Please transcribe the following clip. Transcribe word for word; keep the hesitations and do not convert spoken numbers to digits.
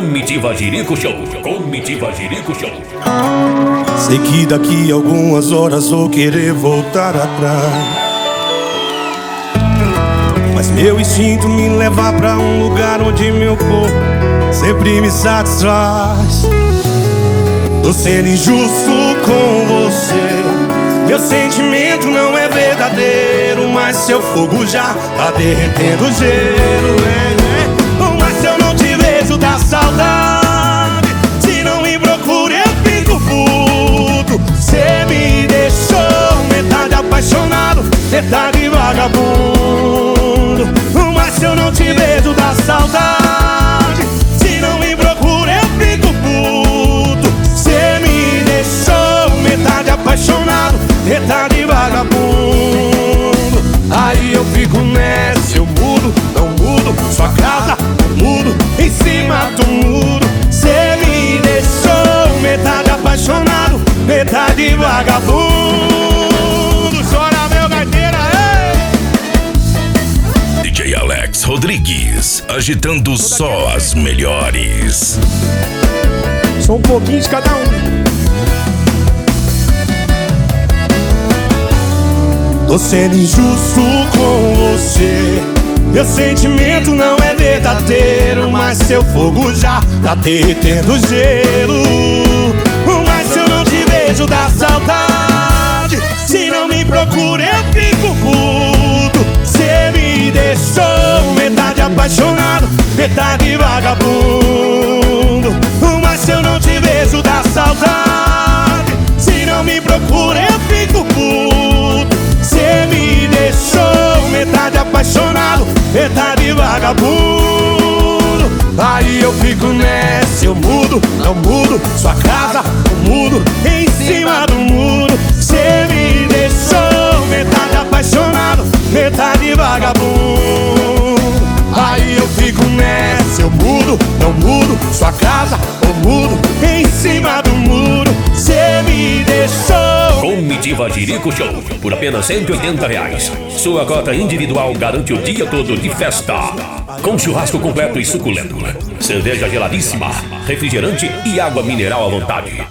Comitiva Jerico Show, Comitiva Jerico Show. Sei que daqui a algumas horas vou querer voltar atrás, mas meu instinto me leva pra um lugar onde meu corpo sempre me satisfaz. Tô sendo injusto com você, meu sentimento não é verdadeiro, mas seu fogo já tá derretendo o gelo, é, é. Mas se eu não te vejo dá saudade, se não me procura eu fico puto. Cê me deixou metade apaixonado, metade vagabundo. Mas se eu não te vejo dá saudade, se não me procura eu fico puto. Cê me deixou metade apaixonado, metade vagabundo. Aí eu fico nessa, eu mudo, não mudo, sua casa eu mudo, em cima do muro. Cê me deixou metade apaixonado, metade vagabundo. Chora meu gaiteira, ei! D J Alex Rodrigues, agitando só as melhores. Só um pouquinho de cada um. Tô sendo injusto com você, meu sentimento não é verdadeiro, mas seu fogo já tá derretendo o gelo. Mas se eu não te vejo dá saudade, se não me procura eu fico puto. Cê me deixou metade apaixonado, metade vagabundo. Mas se eu não te vejo dá saudade, se não me procura eu fico puto. Cê me deixou metade apaixonado, metade vagabundo. Aí eu fico nessa, eu mudo, não mudo, sua casa eu mudo, em cima do muro. Cê me deixou metade apaixonado, metade vagabundo. Aí eu fico nessa, eu mudo, não mudo, sua casa eu mudo, em cima do muro. Cê me deixou. Comitiva Jerico Show, por apenas cento e oitenta reais. Sua cota individual garante o dia todo de festa, com churrasco completo e suculento, cerveja geladíssima, refrigerante e água mineral à vontade.